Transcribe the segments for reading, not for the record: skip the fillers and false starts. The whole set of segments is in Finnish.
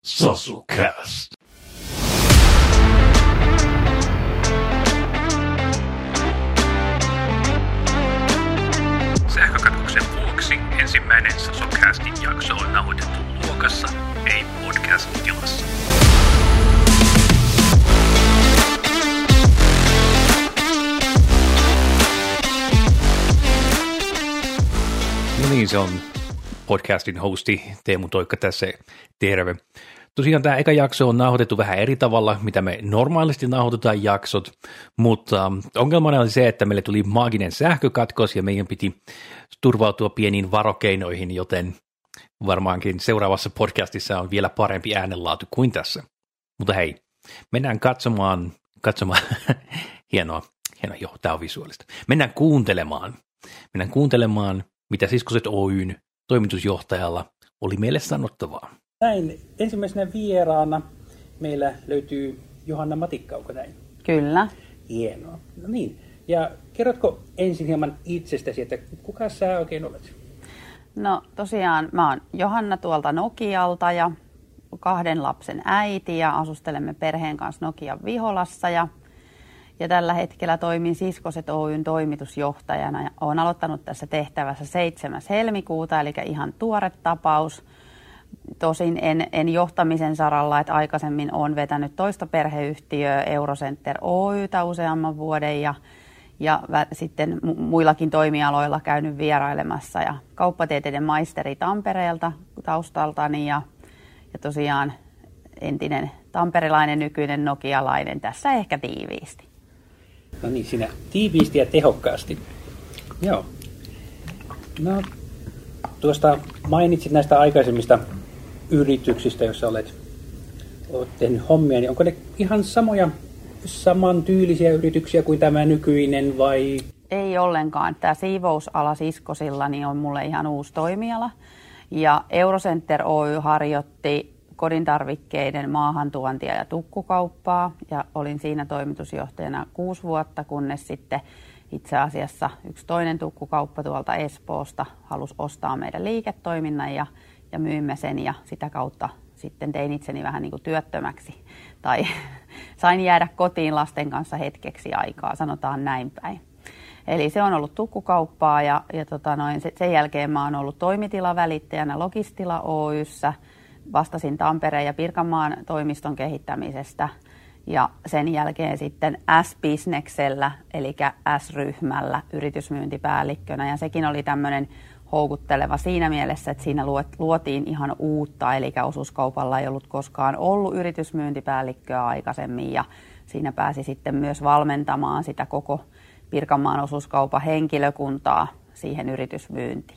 Sasucast. Sähkökatkoksen vuoksi ensimmäinen Sasucastin jakso on nauhoitettu luokassa, ei podcast-tilassa. No niin, se on podcastin hosti Teemu Toikka tässä, terve. Tosiaan tämä eka jakso on nauhoitettu vähän eri tavalla, mitä me normaalisti nauhoitetaan jaksot, mutta ongelmana oli se, että meille tuli maaginen sähkökatkos ja meidän piti turvautua pieniin varokeinoihin, joten varmaankin seuraavassa podcastissa on vielä parempi äänenlaatu kuin tässä. Mutta hei, mennään katsomaan, hienoa, joo, tämä on visuaalista. Mennään kuuntelemaan, mitä Siskoset Oyn toimitusjohtajalla oli meille sanottavaa. Näin ensimmäisenä vieraana meillä löytyy Johanna Matikka, onko näin? Kyllä. Hienoa. No niin, ja kerrotko ensin hieman itsestäsi, että kuka sä oikein olet? No tosiaan mä oon Johanna tuolta Nokialta ja 2 lapsen äiti ja asustelemme perheen kanssa Nokian Viholassa ja tällä hetkellä toimin Siskoset Oyn toimitusjohtajana ja olen aloittanut tässä tehtävässä 7. helmikuuta, eli ihan tuore tapaus. Tosin en johtamisen saralla, että aikaisemmin olen vetänyt toista perheyhtiöä Eurocenter Oytä useamman vuoden ja sitten muillakin toimialoilla käynyt vierailemassa ja kauppatieteiden maisteri Tampereelta taustaltani ja tosiaan entinen tamperilainen, nykyinen nokialainen, tässä ehkä tiiviisti. No niin, siinä tiiviisti ja tehokkaasti. Joo. No, tuosta mainitsit näistä aikaisemmista yrityksistä, joissa olet tehnyt hommia, niin onko ne ihan samantyylisiä yrityksiä kuin tämä nykyinen vai? Ei ollenkaan. Tämä siivousala Siskosilla niin on mulle ihan uusi toimiala. Ja Eurocenter Oy harjoitti kodintarvikkeiden maahantuontia ja tukkukauppaa ja olin siinä toimitusjohtajana 6 vuotta, kunnes sitten itse asiassa yksi toinen tukkukauppa tuolta Espoosta halusi ostaa meidän liiketoiminnan ja myimme sen ja sitä kautta sitten tein itseni vähän niin kuin työttömäksi tai sain jäädä kotiin lasten kanssa hetkeksi aikaa, sanotaan näin päin. Eli se on ollut tukkukauppaa ja sen jälkeen mä oon ollut toimitilavälittäjänä Logistila Oyssä, vastasin Tampereen ja Pirkanmaan toimiston kehittämisestä ja sen jälkeen sitten S-Businessellä, eli S-ryhmällä yritysmyyntipäällikkönä ja sekin oli tämmöinen houkutteleva siinä mielessä, että siinä luotiin ihan uutta, eli osuuskaupalla ei ollut koskaan ollut yritysmyyntipäällikköä aikaisemmin ja siinä pääsi sitten myös valmentamaan sitä koko Pirkanmaan osuuskaupan henkilökuntaa siihen yritysmyyntiin.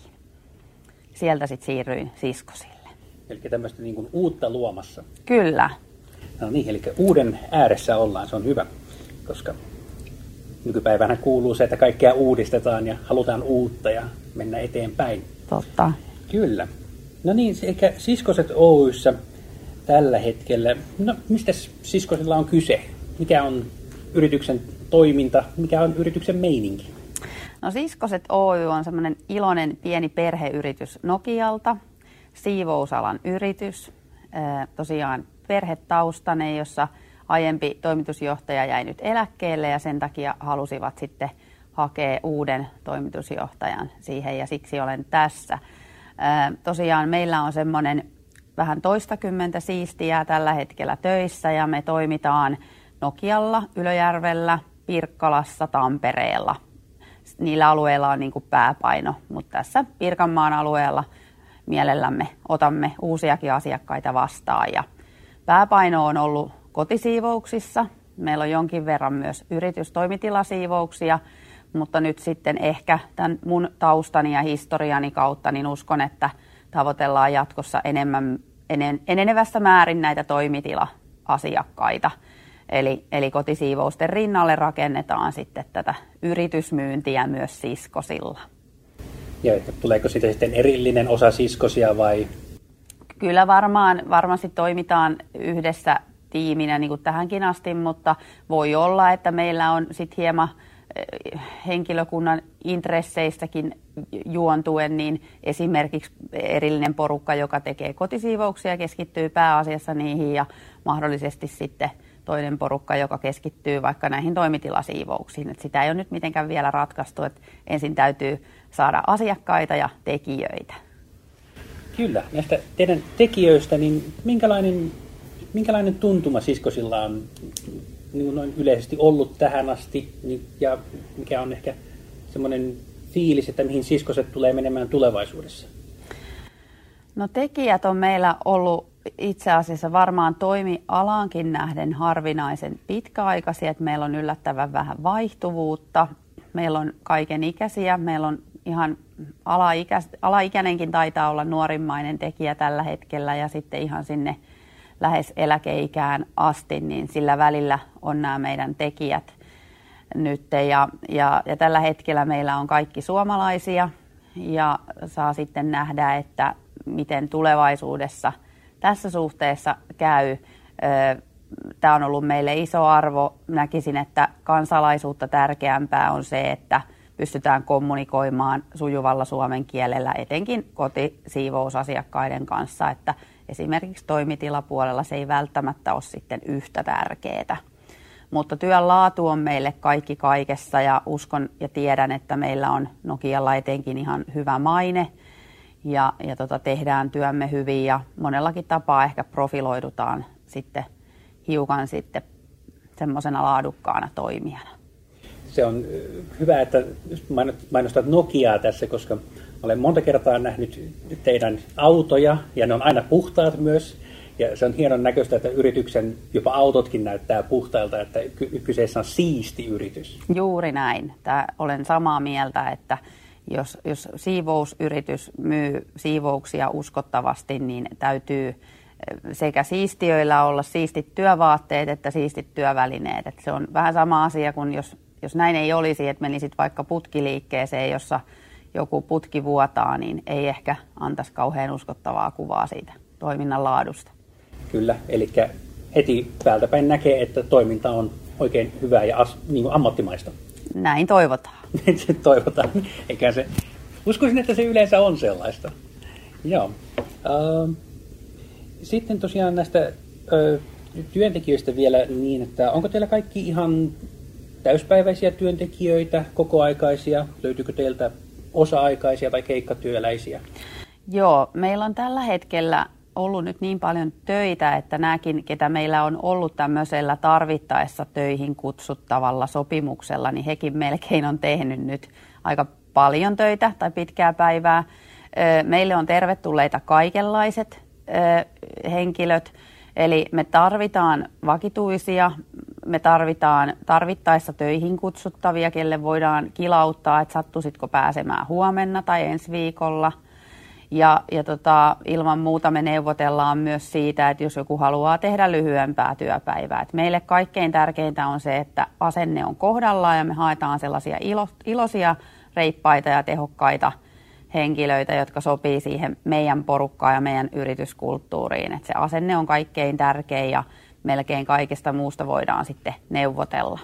Sieltä sitten siirryin Siskosille. Eli tämmöistä niin kuin uutta luomassa. Kyllä. No niin, eli uuden ääressä ollaan, se on hyvä, koska nykypäivänä kuuluu se, että kaikkea uudistetaan ja halutaan uutta ja mennä eteenpäin. Totta. Kyllä. No niin, eikä Siskoset Oyssä tällä hetkellä, no mistä Siskosilla on kyse? Mikä on yrityksen toiminta, mikä on yrityksen meininki? No Siskoset Oy on semmoinen iloinen pieni perheyritys Nokialta, siivousalan yritys, tosiaan perhetaustainen, jossa aiempi toimitusjohtaja jäi nyt eläkkeelle ja sen takia halusivat sitten hakea uuden toimitusjohtajan siihen ja siksi olen tässä. Tosiaan meillä on semmoinen vähän toistakymmentä siistijää tällä hetkellä töissä ja me toimitaan Nokialla, Ylöjärvellä, Pirkkalassa, Tampereella. Niillä alueilla on niin kuin pääpaino, mutta tässä Pirkanmaan alueella mielellämme otamme uusiakin asiakkaita vastaan ja pääpaino on ollut kotisiivouksissa. Meillä on jonkin verran myös yritystoimitilasiivouksia, mutta nyt sitten ehkä tämän mun taustani ja historiani kautta niin uskon, että tavoitellaan jatkossa enenevässä määrin näitä toimitila-asiakkaita. Eli kotisiivousten rinnalle rakennetaan sitten tätä yritysmyyntiä myös Siskosilla. Ja tuleeko siitä sitten erillinen osa Siskosia vai? Kyllä varmasti toimitaan yhdessä tiiminä niin kuin tähänkin asti, mutta voi olla, että meillä on sitten hieman henkilökunnan intresseistäkin juontuen, niin esimerkiksi erillinen porukka, joka tekee kotisiivouksia, keskittyy pääasiassa niihin ja mahdollisesti sitten toinen porukka, joka keskittyy vaikka näihin toimitilasiivouksiin. Et sitä ei ole nyt mitenkään vielä ratkaistu, että ensin täytyy saada asiakkaita ja tekijöitä. Kyllä, näistä teidän tekijöistä, niin minkälainen tuntuma siskosilla on niin noin yleisesti ollut tähän asti, ja mikä on ehkä semmoinen fiilis, että mihin siskoset tulee menemään tulevaisuudessa? No tekijät on meillä ollut itse asiassa varmaan toimialaankin nähden harvinaisen pitkäaikaisia, että meillä on yllättävän vähän vaihtuvuutta. Meillä on kaikenikäisiä, meillä on ihan alaikäinenkin taitaa olla nuorimmainen tekijä tällä hetkellä ja sitten ihan sinne lähes eläkeikään asti, niin sillä välillä on nämä meidän tekijät nyt. Ja tällä hetkellä meillä on kaikki suomalaisia ja saa sitten nähdä, että miten tulevaisuudessa tässä suhteessa käy. Tämä on ollut meille iso arvo. Näkisin, että kansalaisuutta tärkeämpää on se, että pystytään kommunikoimaan sujuvalla suomen kielellä, etenkin kotisiivousasiakkaiden kanssa, että esimerkiksi toimitilapuolella se ei välttämättä ole sitten yhtä tärkeää. Mutta työn laatu on meille kaikki kaikessa ja uskon ja tiedän, että meillä on Nokialla etenkin ihan hyvä maine ja tehdään työmme hyvin ja monellakin tapaa ehkä profiloidutaan sitten hiukan sitten semmoisena laadukkaana toimijana. Se on hyvä, että mainostat Nokiaa tässä, koska olen monta kertaa nähnyt teidän autoja ja ne on aina puhtaat myös. Ja se on hienon näköistä, että yrityksen jopa autotkin näyttää puhtailta, että kyseessä on siisti yritys. Juuri näin. Olen samaa mieltä, että jos siivousyritys myy siivouksia uskottavasti, niin täytyy sekä siistiöillä olla siistit työvaatteet että siistit työvälineet. Että se on vähän sama asia kuin jos näin ei olisi, että menisit vaikka putkiliikkeeseen, jossa joku putki vuotaa, niin ei ehkä antaisi kauhean uskottavaa kuvaa siitä toiminnan laadusta. Kyllä, eli heti päältäpäin näkee, että toiminta on oikein hyvää ja niin ammattimaista. Näin toivotaan. Toivotaan. Eikä se, uskoisin, että se yleensä on sellaista. Joo. Sitten tosiaan näistä työntekijöistä vielä niin, että onko teillä kaikki ihan täyspäiväisiä työntekijöitä, kokoaikaisia? Löytyykö teiltä osa-aikaisia tai keikkatyöläisiä? Joo, meillä on tällä hetkellä ollut nyt niin paljon töitä, että nämäkin, ketä meillä on ollut tämmöisellä tarvittaessa töihin kutsuttavalla sopimuksella, niin hekin melkein on tehnyt nyt aika paljon töitä tai pitkää päivää. Meille on tervetulleita kaikenlaiset henkilöt, eli me tarvitaan vakituisia, me tarvitaan tarvittaessa töihin kutsuttavia, kelle voidaan kilauttaa, että sattuisitko pääsemään huomenna tai ensi viikolla. Ja ilman muuta me neuvotellaan myös siitä, että jos joku haluaa tehdä lyhyempää työpäivää. Et meille kaikkein tärkeintä on se, että asenne on kohdallaan ja me haetaan sellaisia iloisia, reippaita ja tehokkaita henkilöitä, jotka sopii siihen meidän porukkaan ja meidän yrityskulttuuriin. Et se asenne on kaikkein tärkein ja melkein kaikesta muusta voidaan sitten neuvotella.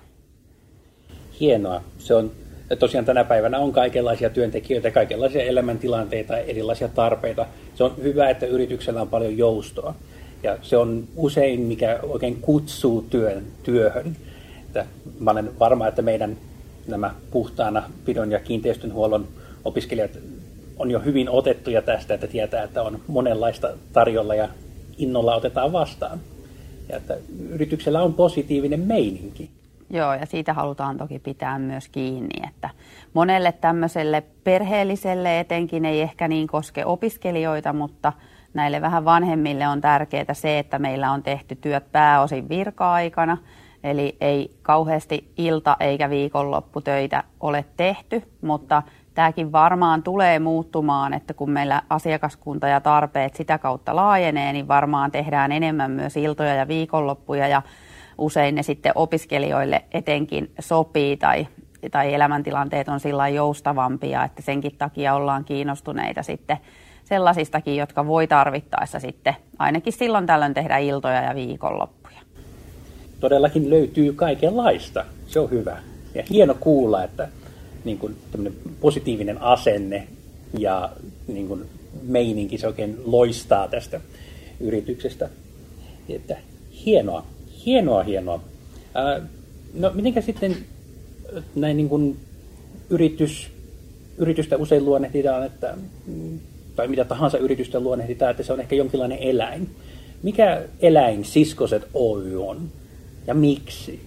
Hienoa. Se on tosiaan tänä päivänä on kaikenlaisia työntekijöitä, kaikenlaisia elämäntilanteita, erilaisia tarpeita. Se on hyvä, että yrityksellä on paljon joustoa. Ja se on usein, mikä oikein kutsuu työhön. Että mä olen varma, että meidän nämä puhtaana pidon ja kiinteistönhuollon opiskelijat on jo hyvin otettuja tästä, että tietää, että on monenlaista tarjolla ja innolla otetaan vastaan. Ja että yrityksellä on positiivinen meininki. Joo, ja siitä halutaan toki pitää myös kiinni, että monelle tämmöiselle perheelliselle etenkin ei ehkä niin koske opiskelijoita, mutta näille vähän vanhemmille on tärkeää se, että meillä on tehty työt pääosin virka-aikana, eli ei kauheasti ilta- eikä viikonlopputöitä ole tehty, mutta tämäkin varmaan tulee muuttumaan, että kun meillä asiakaskunta ja tarpeet sitä kautta laajenee, niin varmaan tehdään enemmän myös iltoja ja viikonloppuja ja usein ne sitten opiskelijoille etenkin sopii tai elämäntilanteet on sillä joustavampia, että senkin takia ollaan kiinnostuneita sitten sellaisistakin, jotka voi tarvittaessa sitten ainakin silloin tällöin tehdä iltoja ja viikonloppuja. Todellakin löytyy kaikenlaista. Se on hyvä. Ja hieno kuulla, että niin kuin tämmöinen positiivinen asenne ja niin kuin meininki, se oikein loistaa tästä yrityksestä. Että hienoa. No mitenkä sitten näin niin kuin yritystä usein luonnehditaan, tai mitä tahansa yritystä luonnehditaan, että se on ehkä jonkinlainen eläin. Mikä eläin Siskoset Oy on ja miksi?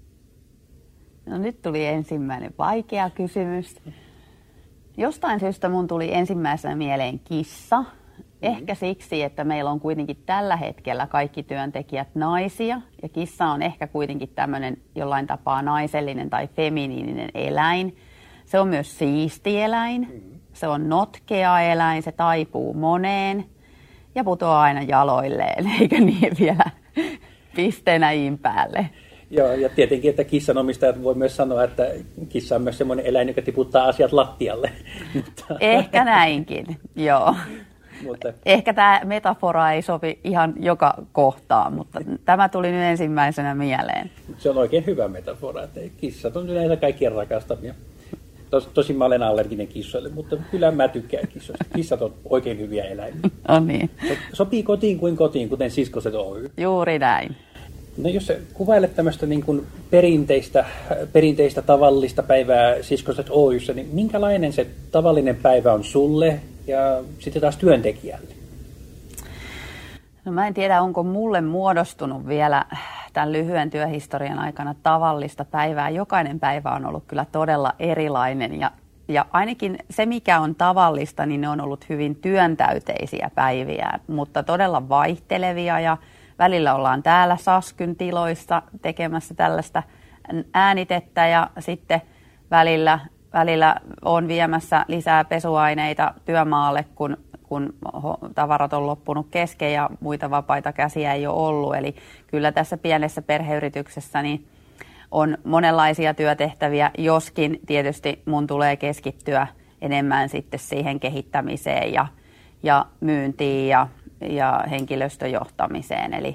No nyt tuli ensimmäinen vaikea kysymys. Jostain syystä mun tuli ensimmäisenä mieleen kissa. Ehkä siksi, että meillä on kuitenkin tällä hetkellä kaikki työntekijät naisia. Ja kissa on ehkä kuitenkin tämmöinen jollain tapaa naisellinen tai feminiininen eläin. Se on myös siisti eläin. Se on notkea eläin, se taipuu moneen ja putoaa aina jaloilleen, eikä niin vielä pisteenä iin päälle. Joo, ja tietenkin, että kissanomistajat voi myös sanoa, että kissa on myös semmoinen eläin, joka tiputtaa asiat lattialle. Ehkä näinkin, joo. Mutta ehkä tämä metafora ei sovi ihan joka kohtaan, mutta tämä tuli nyt ensimmäisenä mieleen. Se on oikein hyvä metafora, että kissat on yleensä kaikkien rakastamia. Tosin mä olen allerginen kissoille, mutta kyllä mä tykkään kissoista. Kissat on oikein hyviä eläimiä. No niin. Sopii kotiin kuin kotiin, kuten Siskoset Oy. Juuri näin. No jos sä kuvailet tämmöistä niin kuin perinteistä tavallista päivää Siskoset Oyssä, niin minkälainen se tavallinen päivä on sulle ja sitten taas työntekijälle? No mä en tiedä, onko mulle muodostunut vielä tämän lyhyen työhistorian aikana tavallista päivää. Jokainen päivä on ollut kyllä todella erilainen ja ainakin se, mikä on tavallista, niin ne on ollut hyvin työntäyteisiä päiviä, mutta todella vaihtelevia ja välillä ollaan täällä Saskyn tiloissa tekemässä tällaista äänitettä ja sitten välillä on viemässä lisää pesuaineita työmaalle, kun tavarat on loppunut kesken ja muita vapaita käsiä ei ole ollut. Eli kyllä tässä pienessä perheyrityksessä niin on monenlaisia työtehtäviä, joskin tietysti mun tulee keskittyä enemmän sitten siihen kehittämiseen ja myyntiin ja henkilöstöjohtamiseen. Eli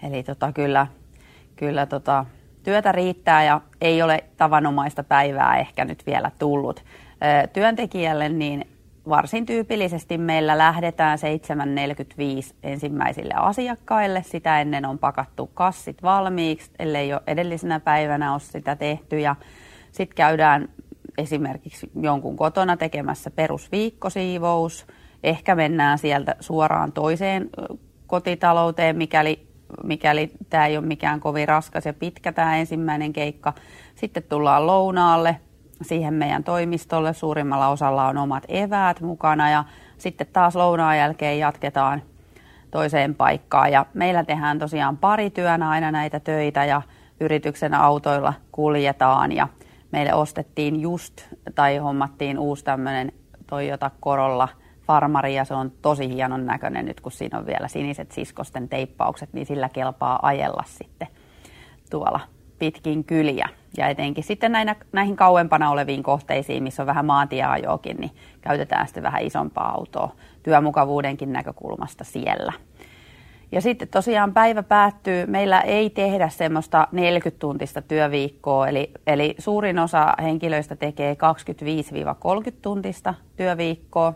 kyllä työtä riittää ja ei ole tavanomaista päivää ehkä nyt vielä tullut. Työntekijälle niin varsin tyypillisesti meillä lähdetään 7.45 ensimmäisille asiakkaille. Sitä ennen on pakattu kassit valmiiksi, ellei jo edellisenä päivänä ole sitä tehty. Ja sitten käydään esimerkiksi jonkun kotona tekemässä perusviikkosiivous. Ehkä mennään sieltä suoraan toiseen kotitalouteen, mikäli tämä ei ole mikään kovin raskas ja pitkä tämä ensimmäinen keikka. Sitten tullaan lounaalle. Siihen meidän toimistolle suurimmalla osalla on omat eväät mukana ja sitten taas lounaan jälkeen jatketaan toiseen paikkaan. Ja meillä tehdään tosiaan parityönä aina näitä töitä ja yrityksen autoilla kuljetaan ja meille ostettiin hommattiin uusi tämmöinen Toyota Corolla Farmari ja se on tosi hienon näköinen nyt, kun siinä on vielä siniset siskosten teippaukset, niin sillä kelpaa ajella sitten tuolla pitkin kyliä. Ja etenkin sitten näihin kauempana oleviin kohteisiin, missä on vähän maantieajoakin, niin käytetään sitten vähän isompaa autoa työmukavuudenkin näkökulmasta siellä. Ja sitten tosiaan päivä päättyy, meillä ei tehdä semmoista 40-tuntista työviikkoa, eli suurin osa henkilöistä tekee 25-30-tuntista työviikkoa.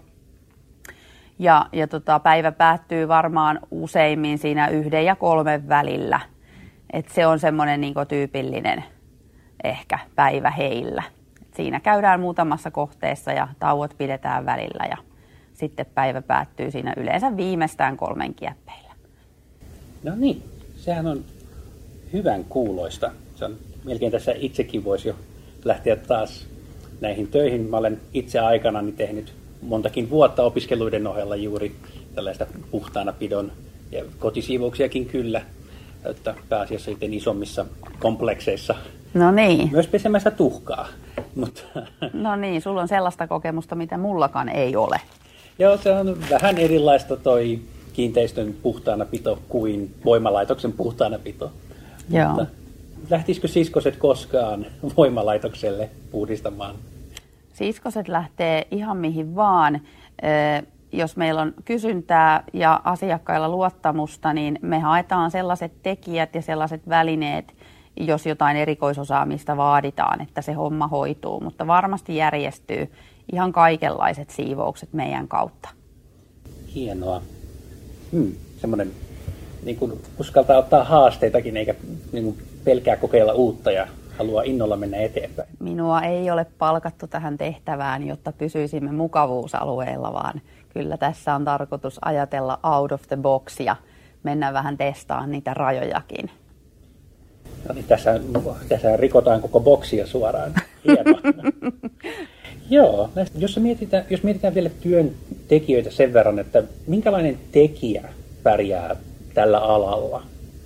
Ja päivä päättyy varmaan useimmin siinä 1 ja 3 välillä. Et se on semmoinen niin kuin tyypillinen ehkä päivä heillä. Et siinä käydään muutamassa kohteessa ja tauot pidetään välillä ja sitten päivä päättyy siinä yleensä viimeistään 3 kieppeillä. No niin, sehän on hyvän kuuloista. Se on, melkein tässä itsekin voisi jo lähteä taas näihin töihin. Mä olen itse aikanani tehnyt montakin vuotta opiskeluiden ohella juuri tällaista puhtaana pidon ja kotisiivouksiakin kyllä, että pääasiassa sitten isommissa komplekseissa. No niin. Myös pesemässä tuhkaa. Mutta no niin, sulla on sellaista kokemusta, mitä mullakaan ei ole. Joo, se on vähän erilaista toi kiinteistön puhtaanapito kuin voimalaitoksen puhtaanapito. Joo. Mutta lähtisikö siskoset koskaan voimalaitokselle puhdistamaan? Siskoset lähtee ihan mihin vaan. Jos meillä on kysyntää ja asiakkailla luottamusta, niin me haetaan sellaiset tekijät ja sellaiset välineet, jos jotain erikoisosaamista vaaditaan, että se homma hoituu, mutta varmasti järjestyy ihan kaikenlaiset siivoukset meidän kautta. Hienoa. Semmoinen niin kuin uskaltaa ottaa haasteitakin eikä niin kuin pelkää kokeilla uutta ja haluaa innolla mennä eteenpäin. Minua ei ole palkattu tähän tehtävään, jotta pysyisimme mukavuusalueella, vaan kyllä tässä on tarkoitus ajatella out of the box ja mennä vähän testaamaan niitä rajojakin. No niin, tässä rikotaan koko boksia suoraan. Hienoa. Joo, jos mietitään vielä työntekijöitä sen verran, että minkälainen tekijä pärjää tällä alalla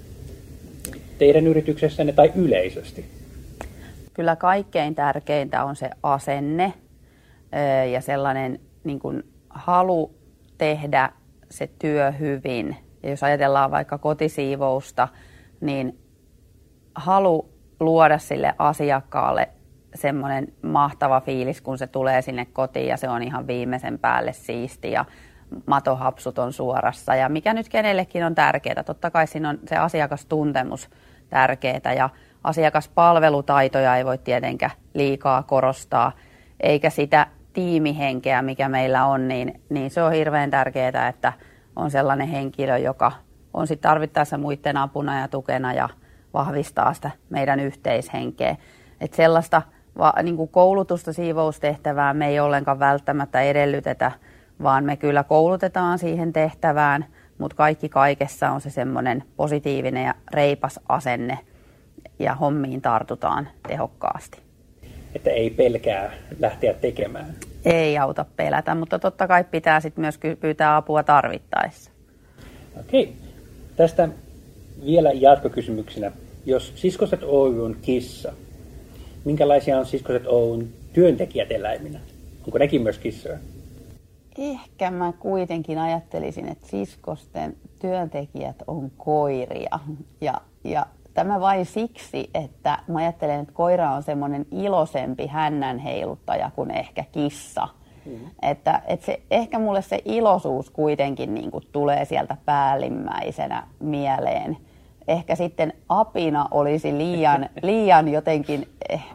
teidän yrityksessänne tai yleisesti? Kyllä kaikkein tärkeintä on se asenne ja sellainen niin kuin halu tehdä se työ hyvin. Ja jos ajatellaan vaikka kotisiivousta, niin halu luoda sille asiakkaalle semmoinen mahtava fiilis, kun se tulee sinne kotiin ja se on ihan viimeisen päälle siisti ja matohapsut on suorassa. Ja mikä nyt kenellekin on tärkeää, totta kai siinä on se asiakastuntemus tärkeää ja asiakaspalvelutaitoja ei voi tietenkään liikaa korostaa, eikä sitä tiimihenkeä, mikä meillä on, niin se on hirveän tärkeää, että on sellainen henkilö, joka on sitten tarvittaessa muiden apuna ja tukena ja vahvistaa sitä meidän yhteishenkeä. Että sellaista niin kuin koulutusta siivoustehtävää me ei ollenkaan välttämättä edellytetä, vaan me kyllä koulutetaan siihen tehtävään, mutta kaikki kaikessa on se semmoinen positiivinen ja reipas asenne ja hommiin tartutaan tehokkaasti. Että ei pelkää lähteä tekemään. Ei auta pelätä, mutta totta kai pitää sitten myös pyytää apua tarvittaessa. Okei. Tästä vielä jatkokysymyksenä. Jos Siskoset Oy on kissa, minkälaisia on Siskoset Oyn työntekijät eläiminä? Onko nekin myös kissoja? Ehkä mä kuitenkin ajattelisin, että Siskosten työntekijät on koiria. Ja tämä vain siksi, että mä ajattelen, että koira on semmoinen iloisempi hännänheiluttaja kuin ehkä kissa. Että ehkä mulle se iloisuus kuitenkin niin kuin tulee sieltä päällimmäisenä mieleen. Ehkä sitten apina olisi liian jotenkin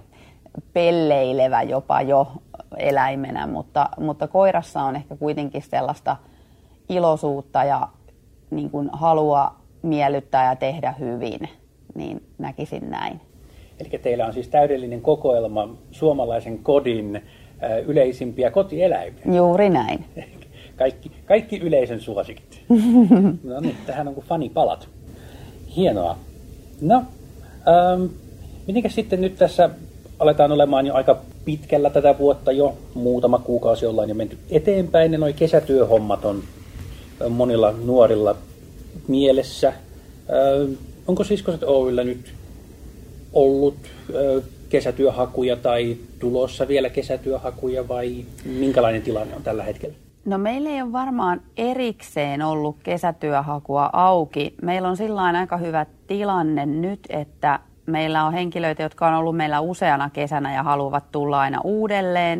pelleilevä jopa jo eläimenä, mutta koirassa on ehkä kuitenkin sellaista iloisuutta ja niin kuin halua miellyttää ja tehdä hyvin, niin näkisin näin. Eli teillä on siis täydellinen kokoelma suomalaisen kodin yleisimpiä kotieläimiä. Juuri näin. Kaikki yleisön suosikit. No niin, tähän on kuin fanipalat. Hienoa. No, mitenkäs sitten nyt tässä aletaan olemaan jo aika pitkällä tätä vuotta jo, muutama kuukausi ollaan jo menty eteenpäin, ja noi kesätyöhommat on monilla nuorilla mielessä. Onko Siskoset Oyllä nyt ollut kesätyöhakuja tai tulossa vielä kesätyöhakuja vai minkälainen tilanne on tällä hetkellä? No meillä ei ole varmaan erikseen ollut kesätyöhakua auki. Meillä on sillain aika hyvä tilanne nyt, että meillä on henkilöitä, jotka on ollut meillä useana kesänä ja haluavat tulla aina uudelleen,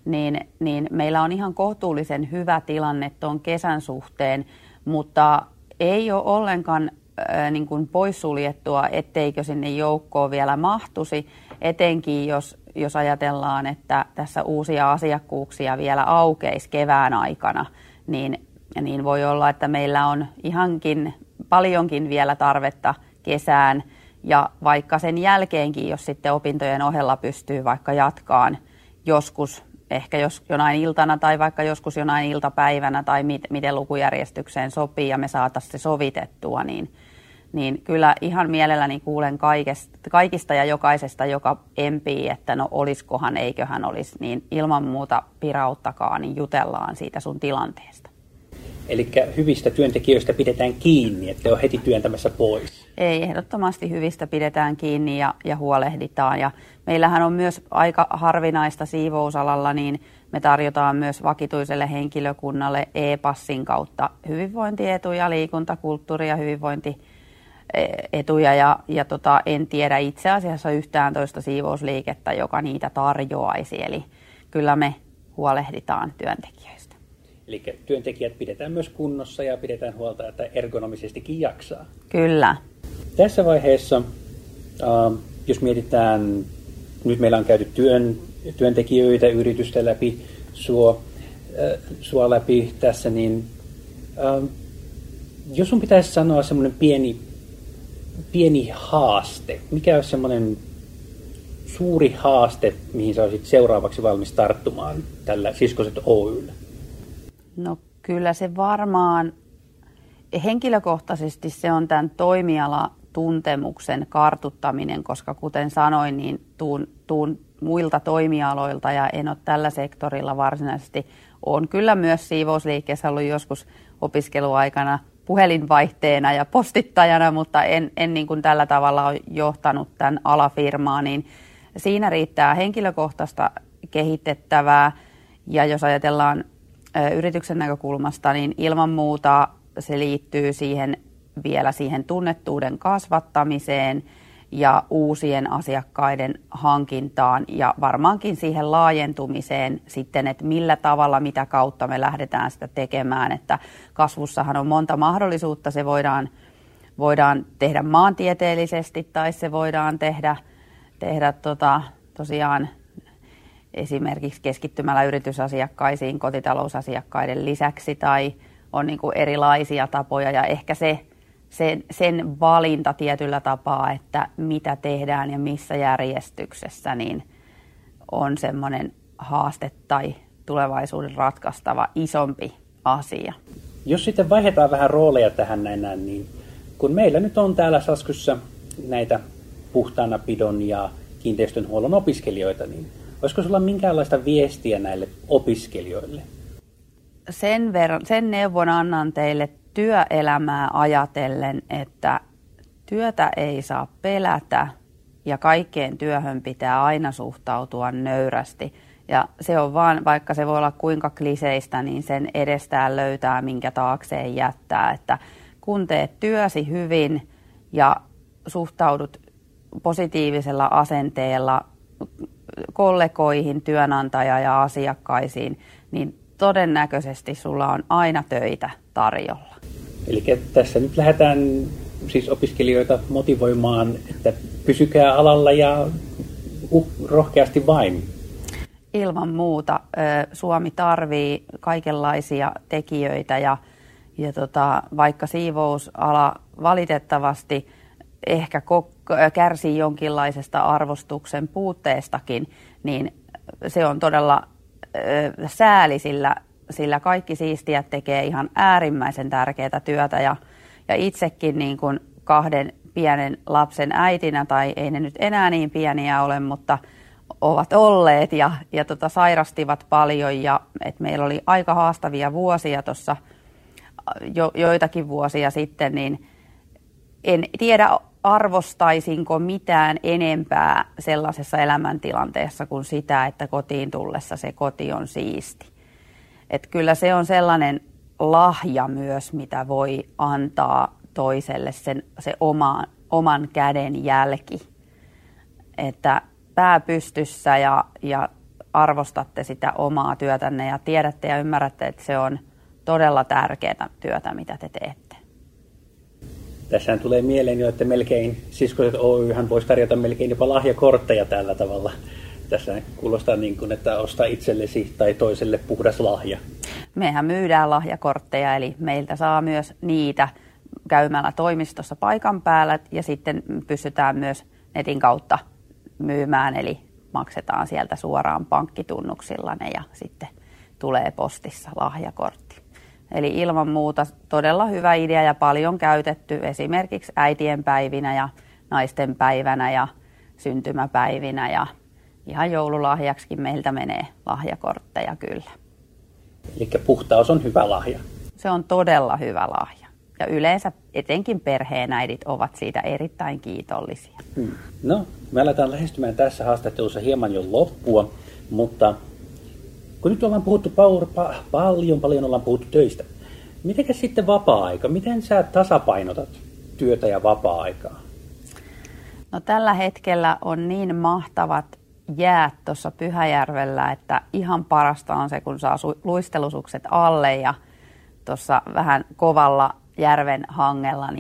niin meillä on ihan kohtuullisen hyvä tilanne tuon kesän suhteen, mutta ei ole ollenkaan niin kuin poissuljettua, etteikö sinne joukkoon vielä mahtuisi, etenkin jos ajatellaan, että tässä uusia asiakkuuksia vielä aukeisi kevään aikana, niin voi olla, että meillä on paljonkin vielä tarvetta kesään, ja vaikka sen jälkeenkin, jos sitten opintojen ohella pystyy vaikka jatkaan joskus, ehkä jos jonain iltana tai vaikka joskus jonain iltapäivänä tai miten lukujärjestykseen sopii ja me saataisiin se sovitettua, niin kyllä ihan mielelläni kuulen kaikista ja jokaisesta, joka empii, että no oliskohan, eiköhän olisi, niin ilman muuta pirauttakaa, niin jutellaan siitä sun tilanteesta. Eli hyvistä työntekijöistä pidetään kiinni, että on heti työntämässä pois. Ei, ehdottomasti hyvistä pidetään kiinni ja huolehditaan. Ja meillähän on myös aika harvinaista siivousalalla, niin me tarjotaan myös vakituiselle henkilökunnalle e-passin kautta hyvinvointietuja, liikuntakulttuuria, hyvinvointietuja ja en tiedä itse asiassa yhtään toista siivousliikettä, joka niitä tarjoaisi. Eli kyllä me huolehditaan työntekijöistä. Eli työntekijät pidetään myös kunnossa ja pidetään huolta, että ergonomisestikin jaksaa. Kyllä. Tässä vaiheessa Jos mietitään, nyt meillä on käyty työntekijöitä, yritystä läpi, sua läpi tässä, niin jos sun pitäisi sanoa semmoinen pieni haaste, mikä olisi semmoinen suuri haaste, mihin sä olisit seuraavaksi valmis tarttumaan tällä Siskoset Oy:llä? No kyllä se varmaan, henkilökohtaisesti se on tämän toimialatuntemuksen kartuttaminen, koska kuten sanoin, niin tuun muilta toimialoilta ja en ole tällä sektorilla varsinaisesti. Olen kyllä myös siivousliikkeessä ollut joskus opiskeluaikana puhelinvaihteena ja postittajana, mutta en niin kuin tällä tavalla ole johtanut tämän alafirmaa, niin siinä riittää henkilökohtaista kehitettävää. Ja jos ajatellaan yrityksen näkökulmasta, niin ilman muuta se liittyy vielä siihen tunnettuuden kasvattamiseen ja uusien asiakkaiden hankintaan ja varmaankin siihen laajentumiseen sitten, että millä tavalla, mitä kautta me lähdetään sitä tekemään, että kasvussahan on monta mahdollisuutta, se voidaan tehdä maantieteellisesti tai se voidaan tehdä tosiaan esimerkiksi keskittymällä yritysasiakkaisiin kotitalousasiakkaiden lisäksi tai on niin kuin erilaisia tapoja ja ehkä sen valinta tietyllä tapaa, että mitä tehdään ja missä järjestyksessä, niin on semmoinen haaste tai tulevaisuuden ratkaistava isompi asia. Jos sitten vaihdetaan vähän rooleja tähän näin, niin kun meillä nyt on täällä Saskyssä näitä puhtaanapidon ja kiinteistönhuollon opiskelijoita, niin olisiko sulla minkäänlaista viestiä näille opiskelijoille? Sen neuvon annan teille työelämää ajatellen, että työtä ei saa pelätä ja kaikkeen työhön pitää aina suhtautua nöyrästi. Ja se on vaan, vaikka se voi olla kuinka kliseistä, niin sen edestään löytää, minkä taakseen jättää. Että kun teet työsi hyvin ja suhtaudut positiivisella asenteella kollegoihin, työnantaja- ja asiakkaisiin, niin todennäköisesti sulla on aina töitä tarjolla. Eli tässä nyt lähdetään siis opiskelijoita motivoimaan, että pysykää alalla ja rohkeasti vain. Ilman muuta. Suomi tarvii kaikenlaisia tekijöitä ja vaikka siivousala valitettavasti ehkä kärsii jonkinlaisesta arvostuksen puutteestakin, niin se on todella sääli, sillä kaikki siistijät tekee ihan äärimmäisen tärkeää työtä ja itsekin niin kuin 2 pienen lapsen äitinä, tai ei ne nyt enää niin pieniä ole, mutta ovat olleet ja sairastivat paljon ja että meillä oli aika haastavia vuosia tuossa joitakin vuosia sitten, niin en tiedä arvostaisinko mitään enempää sellaisessa elämäntilanteessa kuin sitä, että kotiin tullessa se koti on siisti. Että kyllä se on sellainen lahja myös, mitä voi antaa toiselle se oman käden jälki. Että pää pystyssä ja arvostatte sitä omaa työtänne ja tiedätte ja ymmärrätte, että se on todella tärkeää työtä, mitä te teette. Tässähän tulee mieleen jo, että melkein Siskoset Oy:hän voisi tarjota melkein jopa lahjakortteja tällä tavalla. Tässä kuulostaa niin kuin, että ostaa itsellesi tai toiselle puhdas lahja. Mehän myydään lahjakortteja, eli meiltä saa myös niitä käymällä toimistossa paikan päällä ja sitten pystytään myös netin kautta myymään, eli maksetaan sieltä suoraan pankkitunnuksilla ne ja sitten tulee postissa lahjakortti. Eli ilman muuta todella hyvä idea ja paljon käytetty esimerkiksi äitienpäivinä ja naistenpäivänä ja syntymäpäivinä ja ihan joululahjaksikin meiltä menee lahjakortteja kyllä. Eli puhtaus on hyvä lahja. Se on todella hyvä lahja. Ja yleensä etenkin perheenäidit ovat siitä erittäin kiitollisia. No, me aletaan lähestymään tässä haastattelussa hieman jo loppua, mutta kun nyt ollaan puhuttu paljon ollaan puhuttu töistä. Mitenkäs sitten vapaa-aika? Miten sä tasapainotat työtä ja vapaa-aikaa? No tällä hetkellä on niin mahtavat jäät tuossa Pyhäjärvellä, että ihan parasta on se, kun saa luistelusukset alle ja tuossa vähän kovalla järven hangella, niin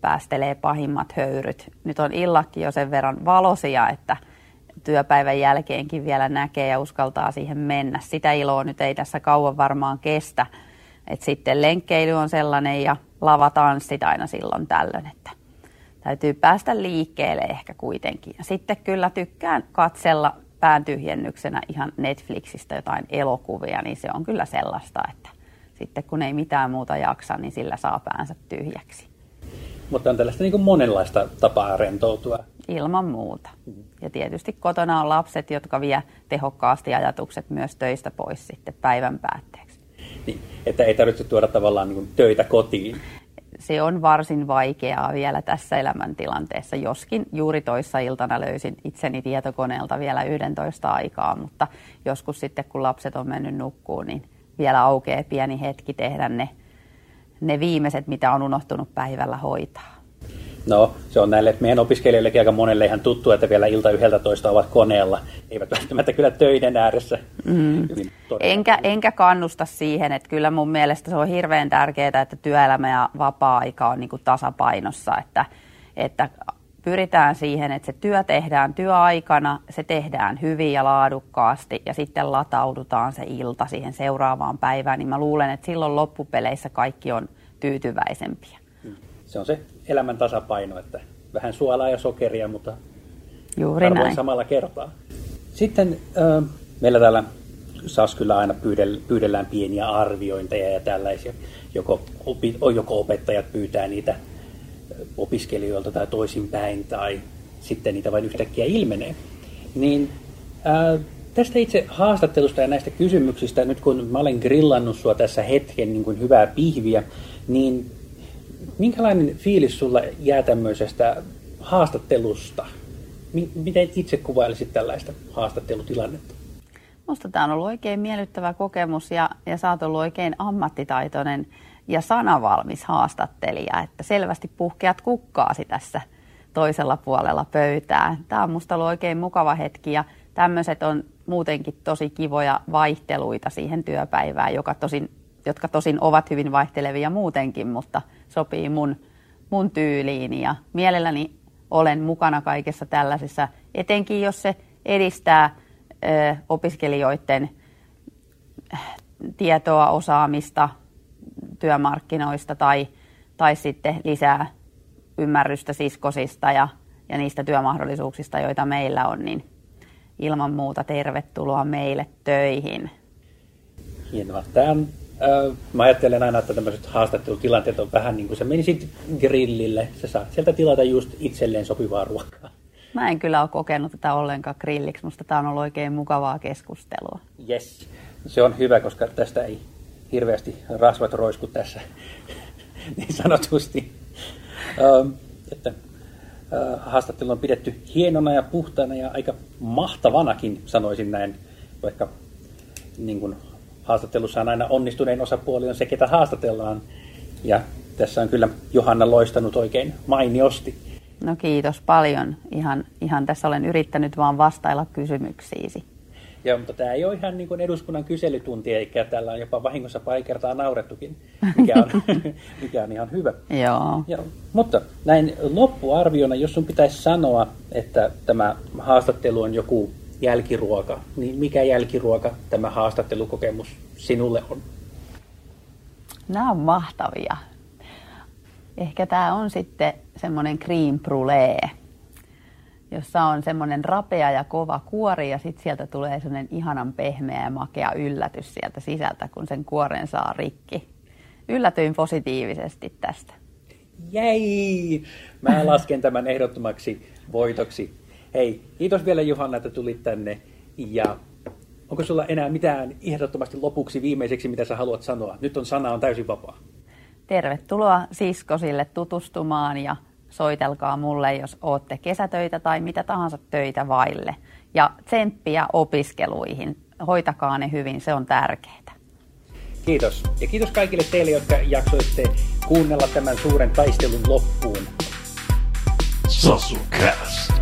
päästelee pahimmat höyryt. Nyt on illakin jo sen verran valoisia, että työpäivän jälkeenkin vielä näkee ja uskaltaa siihen mennä. Sitä iloa nyt ei tässä kauan varmaan kestä. Et sitten lenkkeily on sellainen ja lavatanssit aina silloin tällöin, että täytyy päästä liikkeelle ehkä kuitenkin. Ja sitten kyllä tykkään katsella pään tyhjennyksenä ihan Netflixistä jotain elokuvia, niin se on kyllä sellaista, että sitten kun ei mitään muuta jaksa, niin sillä saa päänsä tyhjäksi. Mutta on tällaista niin kuin monenlaista tapaa rentoutua. Ilman muuta. Ja tietysti kotona on lapset, jotka vie tehokkaasti ajatukset myös töistä pois sitten päivän päätteeksi. Niin, että ei tarvitse tuoda tavallaan niin kuin töitä kotiin. Se on varsin vaikeaa vielä tässä elämäntilanteessa, joskin juuri toissa iltana löysin itseni tietokoneelta vielä 11 aikaa, mutta joskus sitten kun lapset on mennyt nukkuun, niin vielä aukeaa pieni hetki tehdä ne viimeiset, mitä on unohtunut päivällä hoitaa. No, se on näille meidän opiskelijoillekin aika monelle ihan tuttu, että vielä ilta 11 ovat koneella, eivät välttämättä kyllä töiden ääressä. Enkä kannusta siihen, että kyllä mun mielestä se on hirveän tärkeää, että työelämä ja vapaa-aika on niin kuin tasapainossa, että pyritään siihen, että se työ tehdään työaikana, se tehdään hyvin ja laadukkaasti ja sitten lataudutaan se ilta siihen seuraavaan päivään, niin mä luulen, että silloin loppupeleissä kaikki on tyytyväisempiä. Se on se elämän tasapaino, että vähän suolaa ja sokeria, mutta juuri näin. Samalla kertaa. Sitten meillä täällä SAS kyllä aina pyydellään pieniä arviointeja ja tällaisia. Joko opettajat pyytää niitä opiskelijoilta tai toisinpäin, tai sitten niitä vain yhtäkkiä ilmenee. Niin tästä itse haastattelusta ja näistä kysymyksistä, nyt kun mä olen grillannut sua tässä hetken niin kuin hyvää pihviä, niin minkälainen fiilis sulla jää tämmöisestä haastattelusta? Miten itse kuvailisit tällaista haastattelutilannetta? Minusta tämä on ollut oikein miellyttävä kokemus ja sä oot ollut oikein ammattitaitoinen ja sanavalmis haastattelija, että selvästi puhkeat kukkaasi tässä toisella puolella pöytää. Tämä on musta ollut oikein mukava hetki ja tämmöiset on muutenkin tosi kivoja vaihteluita siihen työpäivään, jotka tosin ovat hyvin vaihtelevia muutenkin, mutta sopii mun tyyliin ja mielelläni olen mukana kaikessa tällaisessa, etenkin jos se edistää opiskelijoiden tietoa, osaamista työmarkkinoista tai sitten lisää ymmärrystä siskosista ja niistä työmahdollisuuksista, joita meillä on, niin ilman muuta tervetuloa meille töihin. Hienoa. Mä ajattelen aina, että tämmöiset haastattelutilanteet on vähän niin kuin sä menisit grillille, sä saat sieltä tilata just itselleen sopivaa ruokaa. Mä en kyllä ole kokenut tätä ollenkaan grilliksi, musta tää on ollut oikein mukavaa keskustelua. Yes, se on hyvä, koska tästä ei hirveästi rasvat roisku tässä niin sanotusti. Haastattelu on pidetty hienona ja puhtaana ja aika mahtavanakin, sanoisin näin, vaikka niin kuin haastattelussa on aina onnistunein osapuoli on se, ketä haastatellaan. Ja tässä on kyllä Johanna loistanut oikein mainiosti. No kiitos paljon. Ihan tässä olen yrittänyt vaan vastailla kysymyksiisi. Joo, mutta tämä ei ole ihan niin kuin eduskunnan kyselytunti, eikä täällä on jopa vahingossa pari kertaa naurettukin, mikä on ihan hyvä. Joo. Mutta näin loppuarviona, jos sun pitäisi sanoa, että tämä haastattelu on joku jälkiruoka, niin mikä jälkiruoka tämä haastattelukokemus sinulle on? Nämä on mahtavia. Ehkä tämä on sitten semmoinen crème brûlée, jossa on semmoinen rapea ja kova kuori ja sitten sieltä tulee semmoinen ihanan pehmeä ja makea yllätys sieltä sisältä, kun sen kuoren saa rikki. Yllätyin positiivisesti tästä. Jäi! Mä lasken tämän ehdottomaksi voitoksi. Hei, kiitos vielä Johanna, että tulit tänne. Ja onko sulla enää mitään ehdottomasti lopuksi viimeiseksi, mitä sä haluat sanoa? Nyt sana on täysin vapaa. Tervetuloa siskosille tutustumaan ja soitelkaa mulle, jos ootte kesätöitä tai mitä tahansa töitä vaille. Ja tsemppiä opiskeluihin. Hoitakaa ne hyvin, se on tärkeää. Kiitos. Ja kiitos kaikille teille, jotka jaksoitte kuunnella tämän suuren taistelun loppuun. SASUcast.